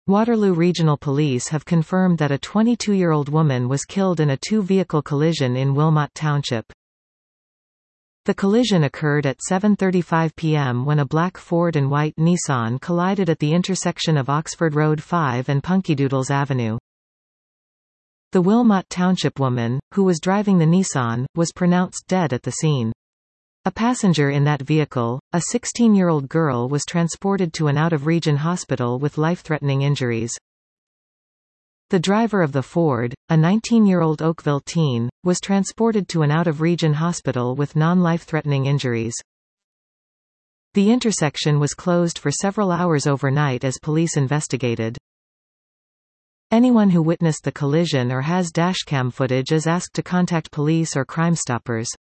Waterloo Regional Police have confirmed that a 22-year-old woman was killed in a two-vehicle collision in Wilmot Township. The collision occurred at 7:35 p.m. when a black Ford and white Nissan collided at the intersection of Oxford Road 5 and Punkydoodles Avenue. The Wilmot Township woman, who was driving the Nissan, was pronounced dead at the scene. A passenger in that vehicle, a 16-year-old girl, was transported to an out-of-region hospital with life-threatening injuries. The driver of the Ford, a 19-year-old Oakville teen, was transported to an out-of-region hospital with non-life-threatening injuries. The intersection was closed for several hours overnight as police investigated. Anyone who witnessed the collision or has dashcam footage is asked to contact police or Crime Stoppers.